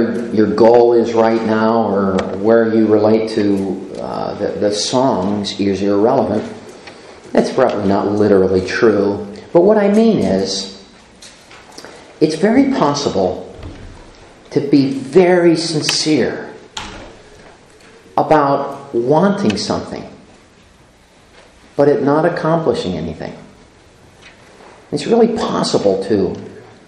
whatever your goal is right now or where you relate to the songs is irrelevant. That's probably not literally true. But what I mean is, it's very possible to be very sincere about wanting something, but it not accomplishing anything. It's really possible to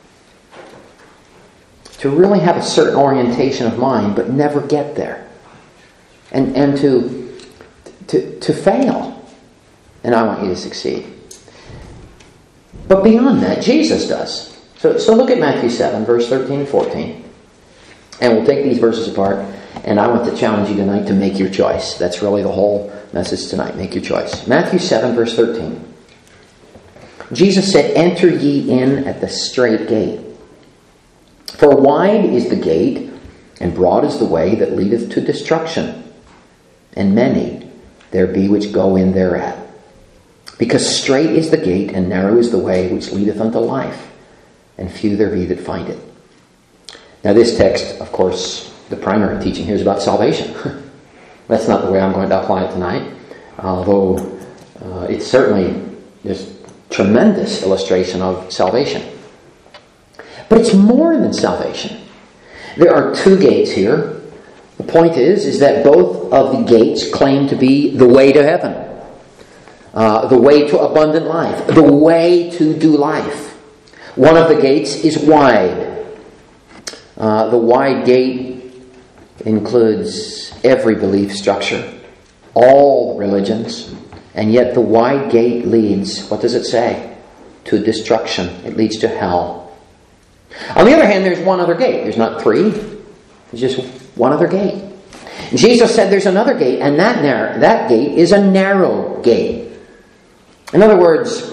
really have a certain orientation of mind, but never get there, and to fail. And I want you to succeed. But beyond that, Jesus does. So look at Matthew 7, verse 13 and 14. And we'll take these verses apart. And I want to challenge you tonight to make your choice. That's really the whole message tonight. Make your choice. Matthew 7, verse 13. Jesus said, "Enter ye in at the strait gate. For wide is the gate, and broad is the way that leadeth to destruction. And many there be which go in thereat. Because strait is the gate, and narrow is the way which leadeth unto life, and few there be that find it." Now this text, of course, the primary teaching here is about salvation. That's not the way I'm going to apply it tonight, although it's certainly just tremendous illustration of salvation. But it's more than salvation. There are two gates here. The point is that both of the gates claim to be the way to heaven. The way to abundant life. The way to do life. One of the gates is wide. The wide gate includes every belief structure, all religions, and yet the wide gate leads, what does it say? To destruction. It leads to hell. On the other hand, there's one other gate. There's not three. There's just one other gate. Jesus said there's another gate, and that gate is a narrow gate. In other words,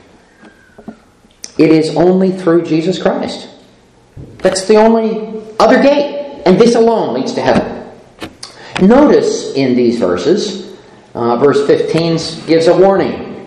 it is only through Jesus Christ. That's the only other gate. And this alone leads to heaven. Notice in these verses, verse 15 gives a warning.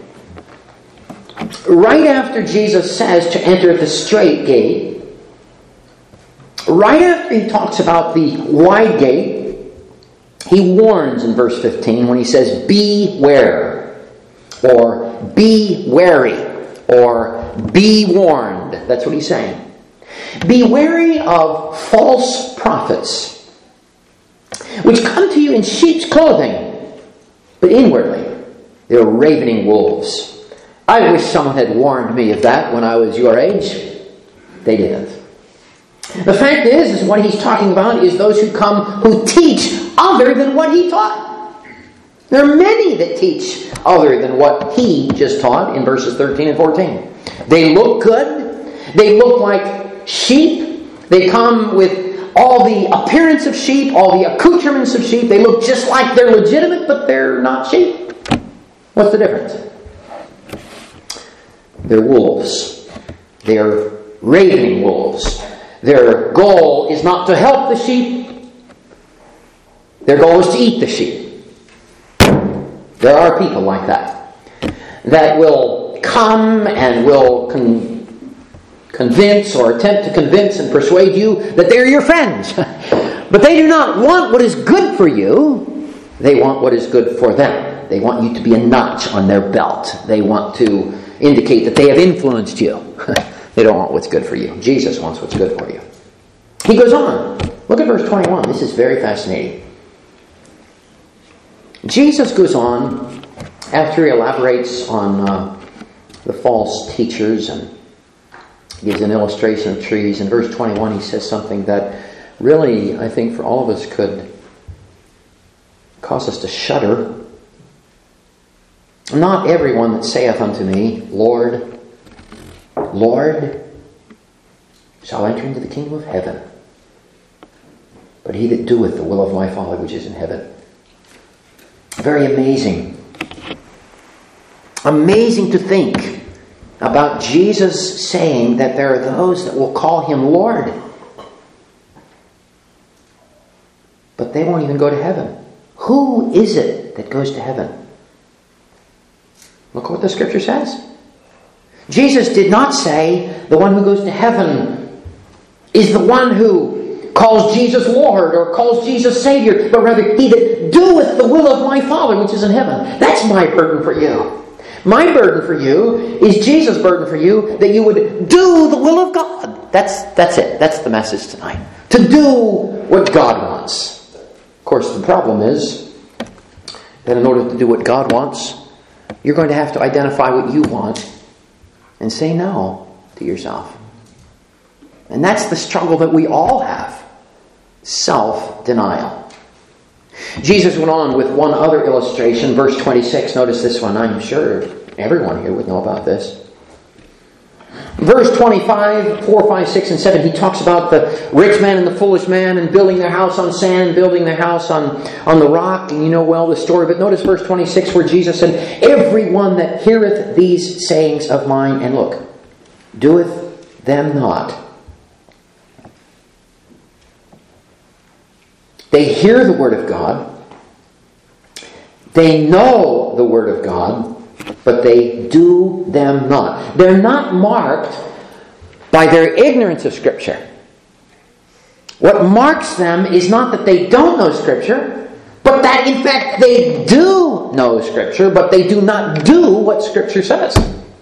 Right after Jesus says to enter the strait gate, right after he talks about the wide gate, he warns in verse 15 when he says, "Beware," or "Be wary," or "Be warned." That's what he's saying. Be wary of false prophets, which come to you in sheep's clothing, but inwardly they're ravening wolves. I wish someone had warned me of that when I was your age. They didn't. The fact is what he's talking about is those who come who teach other than what he taught. There are many that teach other than what he just taught in verses 13 and 14. They look good. They look like sheep. They come with all the appearance of sheep, all the accoutrements of sheep. They look just like they're legitimate, but they're not sheep. What's the difference? They're wolves. They're ravening wolves. Their goal is not to help the sheep. Their goal is to eat the sheep. There are people like that will come and will convince or attempt to convince and persuade you that they're your friends. But they do not want what is good for you. They want what is good for them. They want you to be a notch on their belt. They want to indicate that they have influenced you. They don't want what's good for you. Jesus wants what's good for you. He goes on. Look at verse 21. This is very fascinating. Jesus goes on after he elaborates on the false teachers and gives an illustration of trees. In verse 21 he says something that really, I think, for all of us could cause us to shudder. "Not everyone that saith unto me, Lord, Lord, shall enter into the kingdom of heaven, but he that doeth the will of my Father which is in heaven." Very amazing. Amazing to think about Jesus saying that there are those that will call him Lord, but they won't even go to heaven. Who is it that goes to heaven? Look what the scripture says. Jesus did not say the one who goes to heaven is the one who calls Jesus Lord or calls Jesus Savior, but rather he that doeth the will of my Father which is in heaven. That's my burden for you. My burden for you is Jesus' burden for you, that you would do the will of God. That's it. That's the message tonight. To do what God wants. Of course, the problem is that in order to do what God wants, you're going to have to identify what you want and say no to yourself. And that's the struggle that we all have. Self-denial. Jesus went on with one other illustration, verse 26. Notice this one. I'm sure everyone here would know about this. Verse 25, 4, 5, 6, and 7, he talks about the rich man and the foolish man and building their house on sand and building their house on the rock. And you know well the story. But notice verse 26 where Jesus said, everyone that heareth these sayings of mine, and look, doeth them not. They hear the Word of God. They know the Word of God, but they do them not. They're not marked by their ignorance of Scripture. What marks them is not that they don't know Scripture, but that in fact they do know Scripture, but they do not do what Scripture says.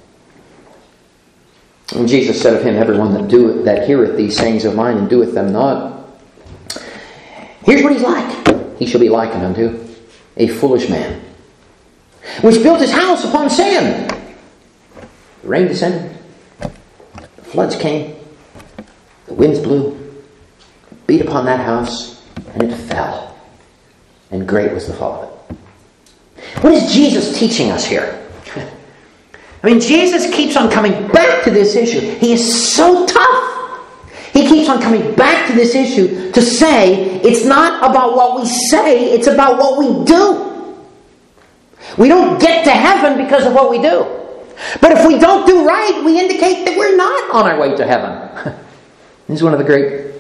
And Jesus said of him, everyone that heareth these sayings of mine and doeth them not, here's what he's like. He shall be likened unto a foolish man, which built his house upon sand. The rain descended, the floods came, the winds blew, beat upon that house, and it fell. And great was the fall of it. What is Jesus teaching us here? I mean, Jesus keeps on coming back to this issue. He is so tough. He keeps on coming back to this issue to say it's not about what we say, it's about what we do. We don't get to heaven because of what we do. But if we don't do right, we indicate that we're not on our way to heaven. This is one of the great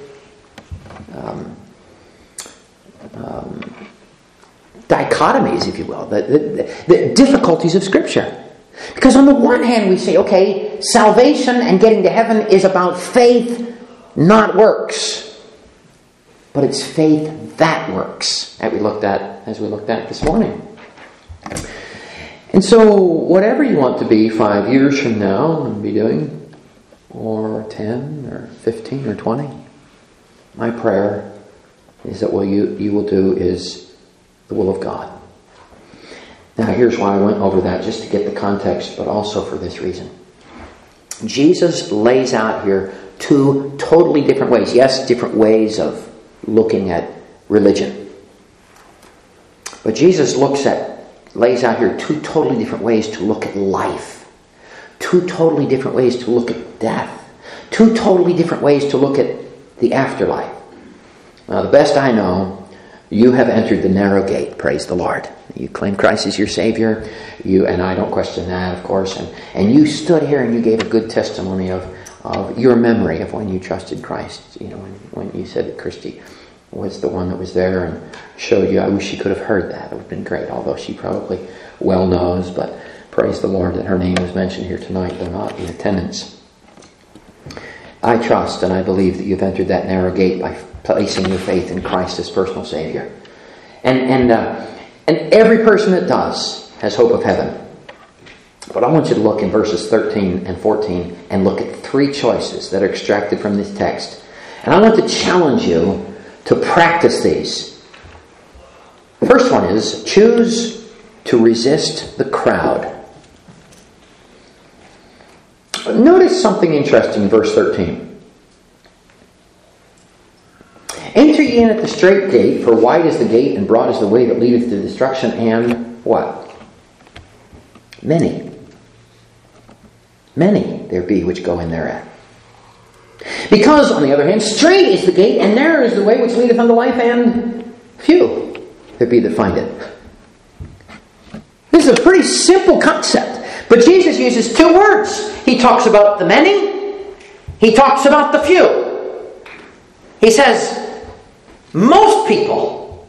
dichotomies, if you will, the difficulties of Scripture. Because on the one hand we say, okay, salvation and getting to heaven is about faith, not works. But it's faith that works, as we looked at this morning. And so, whatever you want to be 5 years from now and be doing, or 10, or 15, or 20, my prayer is that what you will do is the will of God. Now, here's why I went over that, just to get the context, but also for this reason. Jesus lays out here two totally different ways. Yes, different ways of looking at religion. But Jesus lays out here two totally different ways to look at life. Two totally different ways to look at death. Two totally different ways to look at the afterlife. Now, the best I know, you have entered the narrow gate, praise the Lord. You claim Christ as your Savior, and I don't question that, of course, and you stood here and you gave a good testimony of your memory of when you trusted Christ. You know, when you said that Christy was the one that was there and showed you. I wish she could have heard that. It would have been great, although she probably well knows, but praise the Lord that her name was mentioned here tonight, though not in attendance. I trust and I believe that you've entered that narrow gate by placing your faith in Christ as personal Savior. And every person that does has hope of heaven. But I want you to look in verses 13 and 14 and look at three choices that are extracted from this text. And I want to challenge you to practice these. The first one is, choose to resist the crowd. Notice something interesting in verse 13. Enter ye in at the strait gate, for wide is the gate and broad is the way that leadeth to destruction, and what? Many there be which go in thereat. Because, on the other hand, strait is the gate, and narrow is the way which leadeth unto life, and few there be that find it. This is a pretty simple concept, but Jesus uses two words. He talks about the many, he talks about the few. He says, most people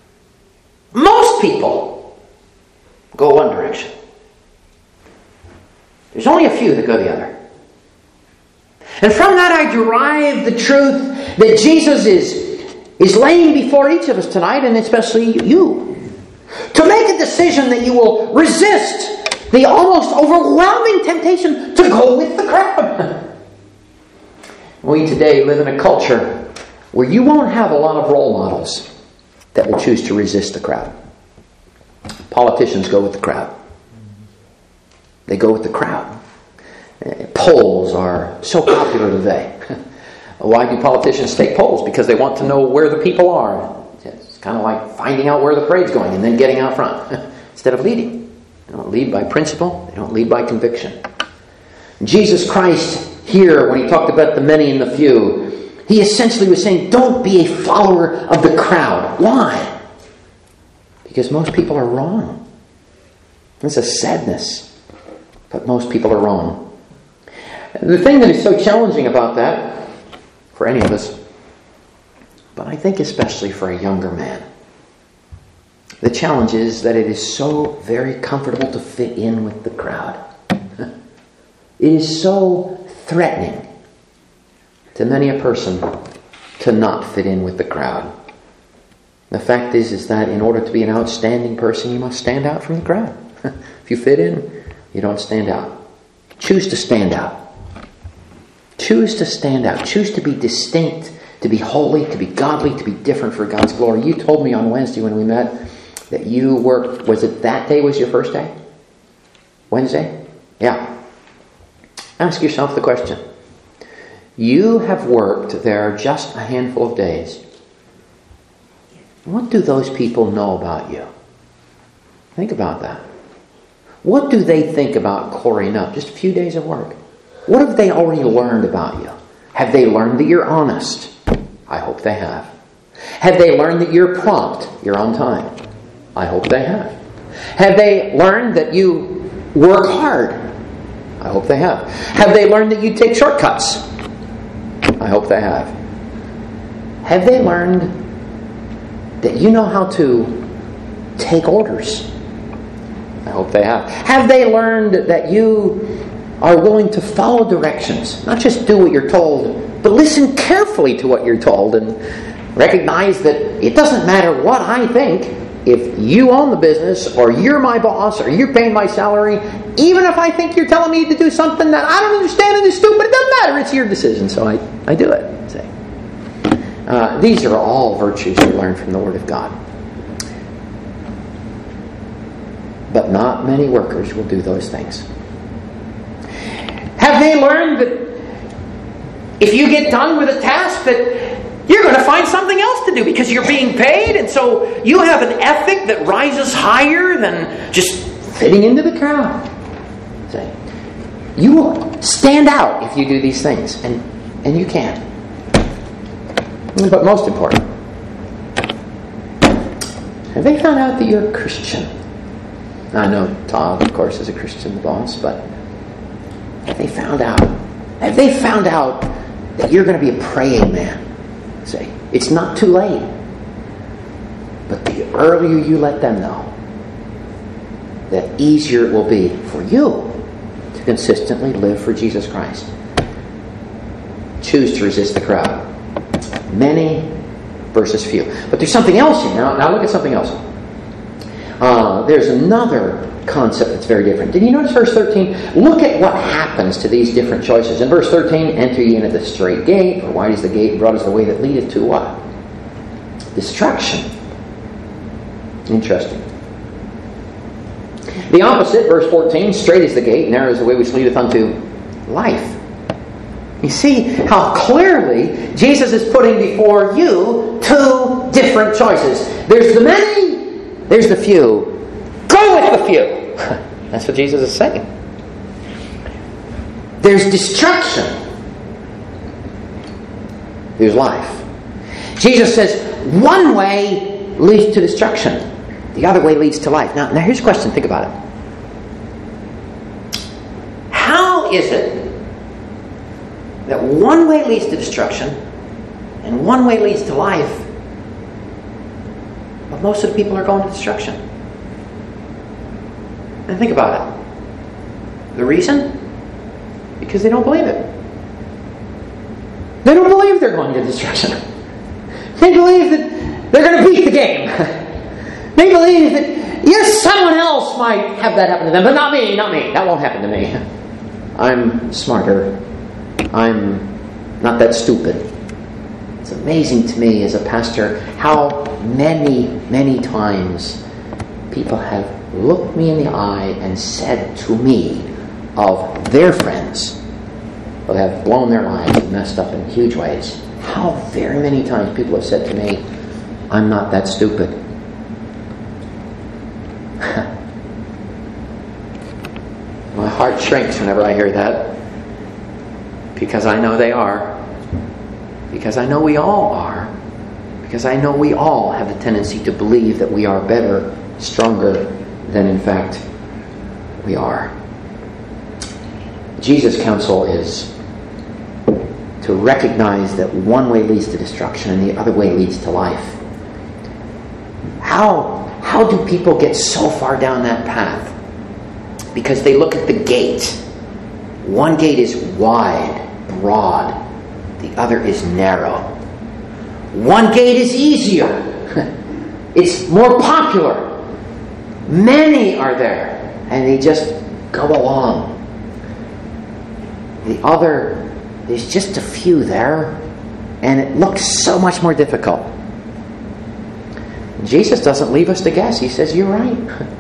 go one direction. There's only a few that go the other. And from that I derive the truth that Jesus is laying before each of us tonight, and especially you. To make a decision that you will resist the almost overwhelming temptation to go with the crowd. We today live in a culture where you won't have a lot of role models that will choose to resist the crowd. Politicians go with the crowd. They go with the crowd. Polls are so popular today. Why do politicians take polls? Because they want to know where the people are. It's kind of like finding out where the parade's going and then getting out front instead of leading. They don't lead by principle. They don't lead by conviction. Jesus Christ here, when he talked about the many and the few, he essentially was saying, don't be a follower of the crowd. Why? Because most people are wrong. It's a sadness. But most people are wrong. The thing that is so challenging about that, for any of us, but I think especially for a younger man, the challenge is that it is so very comfortable to fit in with the crowd. It is so threatening to many a person to not fit in with the crowd. The fact is that in order to be an outstanding person, you must stand out from the crowd. If you fit in, you don't stand out. Choose to stand out. Choose to stand out. Choose to be distinct, to be holy, to be godly, to be different for God's glory. You told me on Wednesday when we met that you worked, was it that day was your first day? Wednesday? Yeah. Ask yourself the question. You have worked there just a handful of days. What do those people know about you? Think about that. What do they think about Corey Nutt? Just a few days of work. What have they already learned about you? Have they learned that you're honest? I hope they have. Have they learned that you're prompt? You're on time? I hope they have. Have they learned that you work hard? I hope they have. Have they learned that you take shortcuts? I hope they have. Have they learned that you know how to take orders? I hope they have. Have they learned that you are willing to follow directions? Not just do what you're told, but listen carefully to what you're told and recognize that it doesn't matter what I think. If you own the business, or you're my boss, or you're paying my salary, even if I think you're telling me to do something that I don't understand and is stupid, it doesn't matter. It's your decision, so I do it. See? These are all virtues we learn from the Word of God. But not many workers will do those things. Have they learned that if you get done with a task that you're going to find something else to do because you're being paid, and so you have an ethic that rises higher than just fitting into the crowd? See? You will stand out if you do these things, and you can. But most important, have they found out that you're a Christian? I know Todd, of course, is a Christian, the boss, but have they found out? Have they found out that you're going to be a praying man? Say, it's not too late. But the earlier you let them know, the easier it will be for you to consistently live for Jesus Christ. Choose to resist the crowd. Many versus few. But there's something else here. Now look at something else. There's another concept that's very different. Did you notice verse 13? Look at what happens to these different choices. In verse 13, enter ye in at the straight gate, for wide is the gate, and broad is the way that leadeth to what? Destruction. Interesting. The opposite, verse 14, straight is the gate, narrow is the way which leadeth unto life. You see how clearly Jesus is putting before you two different choices. There's the many, there's the few. Go with the few. That's what Jesus is saying. There's destruction. There's life. Jesus says one way leads to destruction. The other way leads to life. Now here's a question. Think about it. How is it that one way leads to destruction and one way leads to life, but most of the people are going to destruction? And think about it. The reason? Because they don't believe it. They don't believe they're going to destruction. They believe that they're going to beat the game. They believe that, yes, someone else might have that happen to them, but not me. That won't happen to me. I'm smarter. I'm not that stupid. It's amazing to me as a pastor how many, many times people have looked me in the eye and said to me of their friends who have blown their lives and messed up in huge ways. How very many times people have said to me, I'm not that stupid. My heart shrinks whenever I hear that, because I know they are. Because I know we all are. Because I know we all have the tendency to believe that we are better, stronger than in fact we are. Jesus' counsel is to recognize that one way leads to destruction and the other way leads to life. How do people get so far down that path? Because they look at the gate. One gate is wide, broad. The other is narrow. One gate is easier. It's more popular. Many are there, and they just go along. The other, there's just a few there, and it looks so much more difficult. Jesus doesn't leave us to guess. He says, you're right.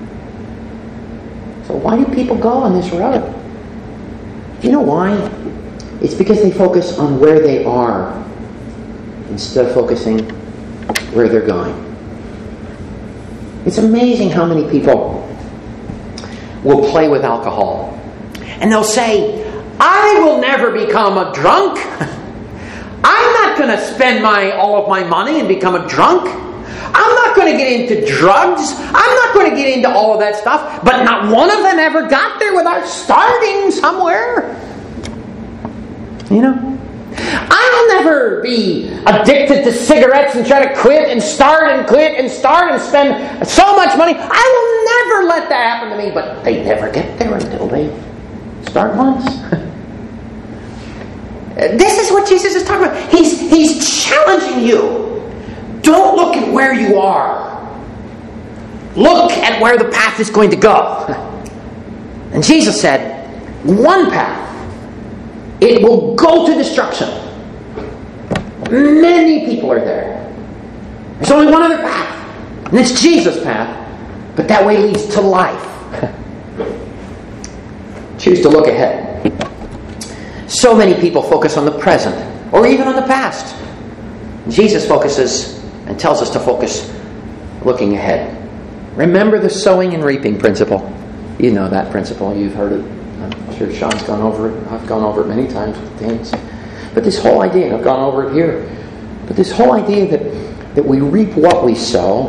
So why do people go on this road? You know why? It's because they focus on where they are instead of focusing where they're going. It's amazing how many people will play with alcohol. And they'll say, I will never become a drunk. I'm not going to spend all of my money and become a drunk. I'm not going to get into drugs. I'm not going to get into all of that stuff. But not one of them ever got there without starting somewhere. You know? I'll never be addicted to cigarettes and try to quit and start and quit and start and spend so much money. I will never let that happen to me. But they never get there until they start once. This is what Jesus is talking about. He's challenging you. Don't look at where you are. Look at where the path is going to go. And Jesus said, one path. It will go to destruction. Many people are there. There's only one other path. And it's Jesus' path. But that way leads to life. Choose to look ahead. So many people focus on the present. Or even on the past. Jesus focuses and tells us to focus looking ahead. Remember the sowing and reaping principle. You know that principle. You've heard it. I'm sure Sean's gone over it. I've gone over it many times with the teens. But this whole idea, I've gone over it here, but this whole idea that we reap what we sow,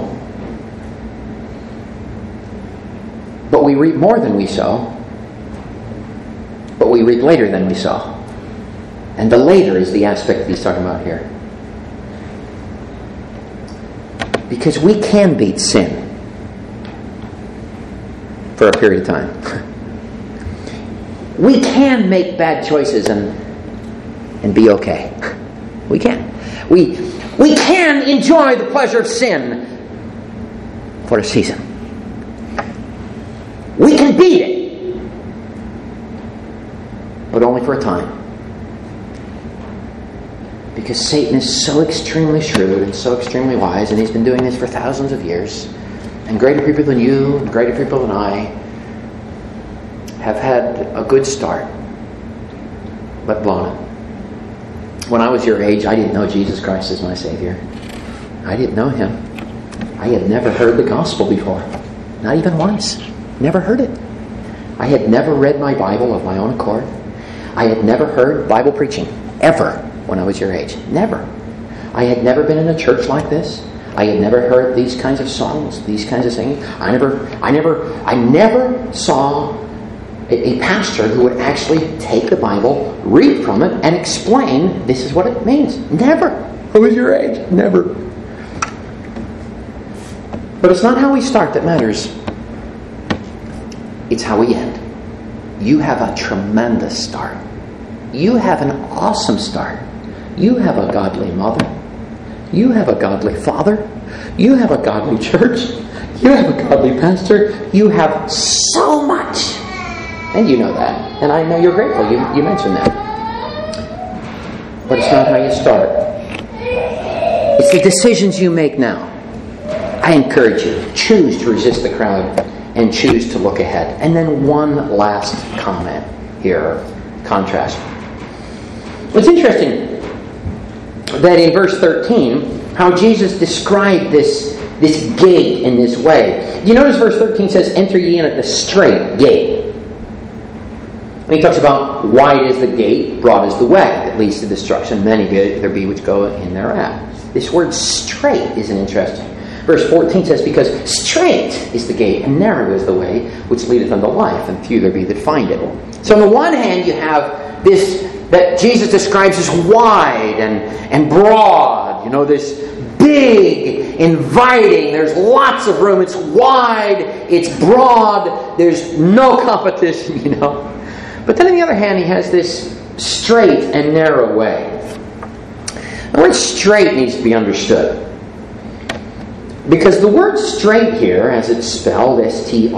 but we reap more than we sow, but we reap later than we sow. And the later is the aspect that he's talking about here. Because we can beat sin for a period of time. We can make bad choices and be okay. We can. We can enjoy the pleasure of sin for a season. We can beat it, but only for a time. Because Satan is so extremely shrewd and so extremely wise, and he's been doing this for thousands of years. And greater people than you, and greater people than I, have had a good start, but blown it. When I was your age, I didn't know Jesus Christ as my Savior. I didn't know Him. I had never heard the gospel before. Not even once. Never heard it. I had never read my Bible of my own accord. I had never heard Bible preaching, ever, when I was your age. Never. I had never been in a church like this. I had never heard these kinds of songs, these kinds of singing. I never saw a pastor who would actually take the Bible, read from it, and explain this is what it means. Never. I was your age. Never. But it's not how we start that matters. It's how we end. You have a tremendous start. You have an awesome start. You have a godly mother. You have a godly father. You have a godly church. You have a godly pastor. You have so much. And you know that. And I know you're grateful. You mentioned that. But it's not how you start. It's the decisions you make now. I encourage you. Choose to resist the crowd and choose to look ahead. And then one last comment here. Contrast. It's interesting that in verse 13, how Jesus described this gate in this way. You notice verse 13 says, enter ye in at the straight gate. And he talks about wide is the gate, broad is the way that leads to destruction. Many there be which go in thereat. This word straight is an interesting. Verse 14 says, because straight is the gate, and narrow is the way which leadeth unto life, and few there be that find it. So on the one hand, you have this that Jesus describes as wide and broad. You know, this big, inviting. There's lots of room. It's wide. It's broad. There's no competition, you know. But then on the other hand, he has this straight and narrow way. The word straight needs to be understood. Because the word straight here, as it's spelled, S-T-R-A-I-T,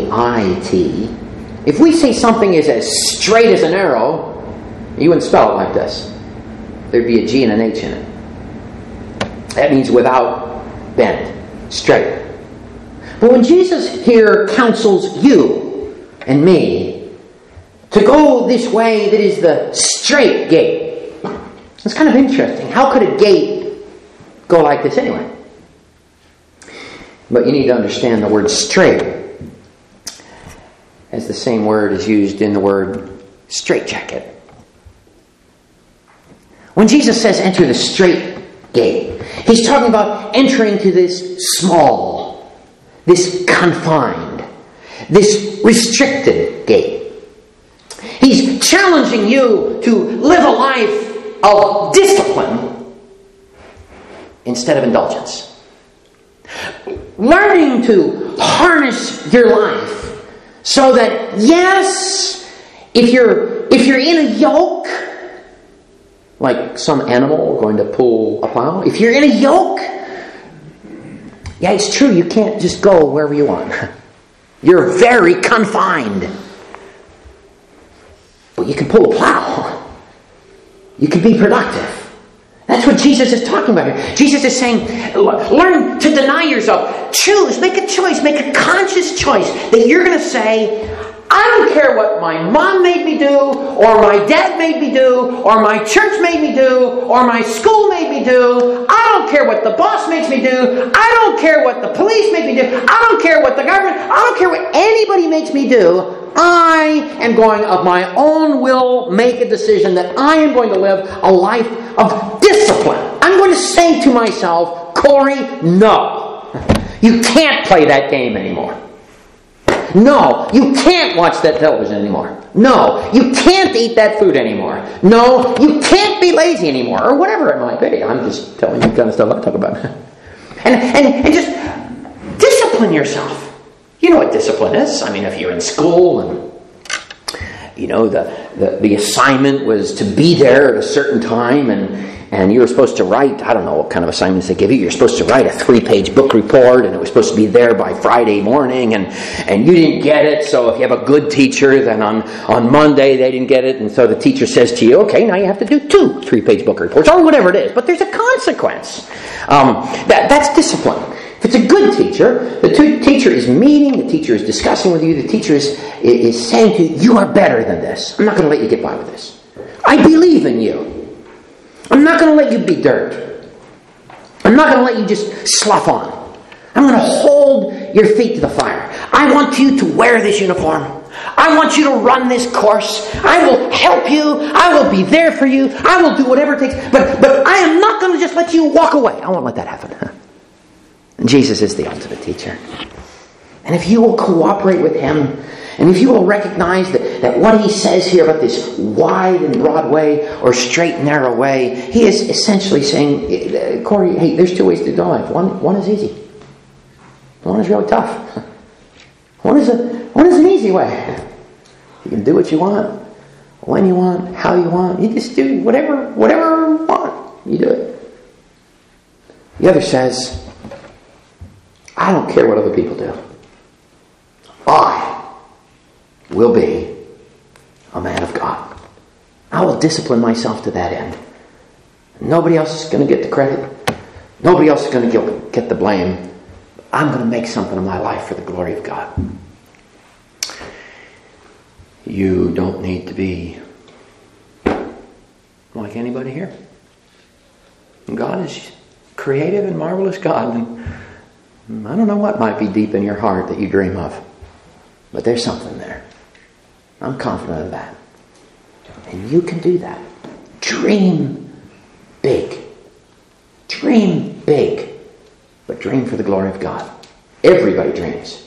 if we say something is as straight as an arrow, you wouldn't spell it like this. There'd be a G and an H in it. That means without bend, straight. But when Jesus here counsels you and me to go this way that is the straight gate, it's kind of interesting. How could a gate go like this anyway? But you need to understand the word straight as the same word is used in the word straitjacket. When Jesus says enter the straight gate, he's talking about entering to this small, this confined, this restricted gate. He's challenging you to live a life of discipline instead of indulgence. Learning to harness your life so that, yes, if you're in a yoke, like some animal going to pull a plow, if you're in a yoke, yeah, it's true, you can't just go wherever you want. You're very confined. But you can pull a plow. You can be productive. That's what Jesus is talking about here. Jesus is saying, learn to deny yourself. Choose, make a choice, make a conscious choice that you're going to say, I don't care what my mom made me do, or my dad made me do, or my church made me do, or my school made me do. I don't care what the boss makes me do. I don't care what the police make me do. I don't care what the government, I don't care what anybody makes me do. I am going of my own will make a decision that I am going to live a life of discipline. I'm going to say to myself, Corey, no. You can't play that game anymore. No, you can't watch that television anymore. No, you can't eat that food anymore. No, you can't be lazy anymore. Or whatever it might be. I'm just telling you the kind of stuff I talk about. And just discipline yourself. You know what discipline is. I mean, if you're in school and you know the assignment was to be there at a certain time and you were supposed to write, I don't know what kind of assignments they give you. You're supposed to write a 3-page book report, and it was supposed to be there by Friday morning, and you didn't get it. So if you have a good teacher, then on Monday they didn't get it, and so the teacher says to you, okay, now you have to do 2 3-page book reports, or whatever it is. But there's a consequence. That's discipline. If it's a good teacher, the teacher is meeting, the teacher is discussing with you, the teacher is saying to you, you are better than this. I'm not going to let you get by with this. I believe in you. I'm not going to let you be dirt. I'm not going to let you just slough on. I'm going to hold your feet to the fire. I want you to wear this uniform. I want you to run this course. I will help you. I will be there for you. I will do whatever it takes. But I am not going to just let you walk away. I won't let that happen. And Jesus is the ultimate teacher. And if you will cooperate with him, and if you will recognize that what he says here about this wide and broad way or straight and narrow way, he is essentially saying, Corey, hey, there's 2 ways to do life. One is easy. One is really tough. One is an easy way. You can do what you want, when you want, how you want. You just do whatever you want. you do it. The other says, I don't care what other people do. I will be a man of God. I will discipline myself to that end. Nobody else is going to get the credit. Nobody else is going to get the blame. I'm going to make something of my life for the glory of God. You don't need to be like anybody here. God is creative and marvelous God. And I don't know what might be deep in your heart that you dream of. But there's something there. I'm confident of that. And you can do that. Dream big. Dream big. But dream for the glory of God. Everybody dreams.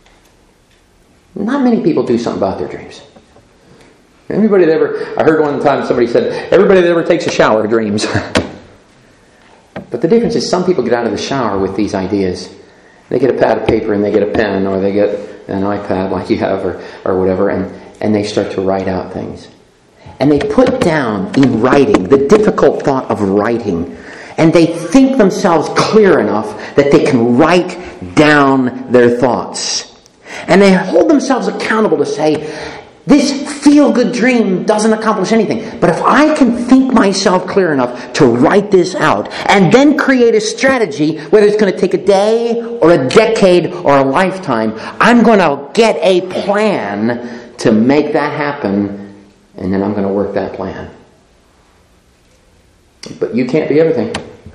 Not many people do something about their dreams. Everybody that ever, I heard one time somebody said, everybody that ever takes a shower dreams. But the difference is some people get out of the shower with these ideas. They get a pad of paper and they get a pen, or they get an iPad like you have, or whatever, and they start to write out things. And they put down in writing the difficult thought of writing. And they think themselves clear enough that they can write down their thoughts. And they hold themselves accountable to say, this feel-good dream doesn't accomplish anything. But if I can think myself clear enough to write this out and then create a strategy, whether it's going to take a day or a decade or a lifetime, I'm going to get a plan to make that happen, and then I'm going to work that plan. But you can't be everything.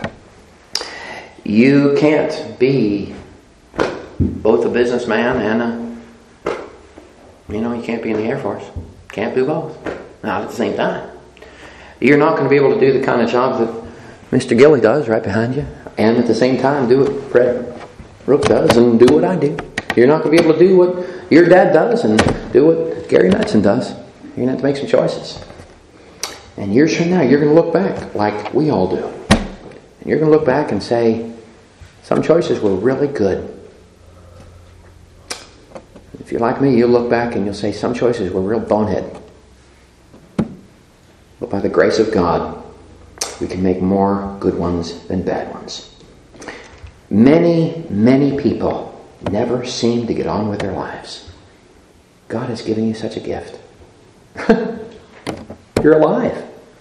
You can't be both a businessman and you can't be in the Air Force. Can't do both. Not at the same time. You're not going to be able to do the kind of job that Mr. Gilly does right behind you, and at the same time do what Fred Rook does and do what I do. You're not going to be able to do what your dad does and do what Gary Mattson does. You're going to have to make some choices. And years from now, you're going to look back like we all do. And you're going to look back and say, some choices were really good. If you're like me, you'll look back and you'll say, some choices were real bonehead. But by the grace of God, we can make more good ones than bad ones. Many, many people never seem to get on with their lives. God has given you such a gift. You're alive.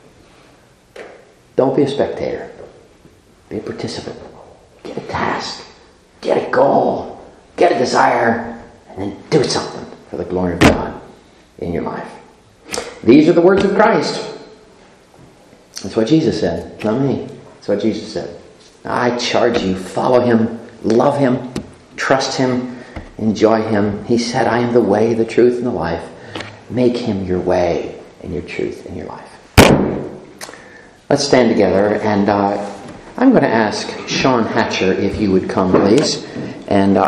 Don't be a spectator. Be a participant. Get a task. Get a goal. Get a desire. And then do something for the glory of God in your life. These are the words of Christ. That's what Jesus said. Not me. That's what Jesus said. I charge you, follow Him, love Him, trust Him, enjoy Him. He said, I am the way, the truth, and the life. Make Him your way and your truth and your life. Let's stand together, and I'm going to ask Sean Hatcher if you would come, please. And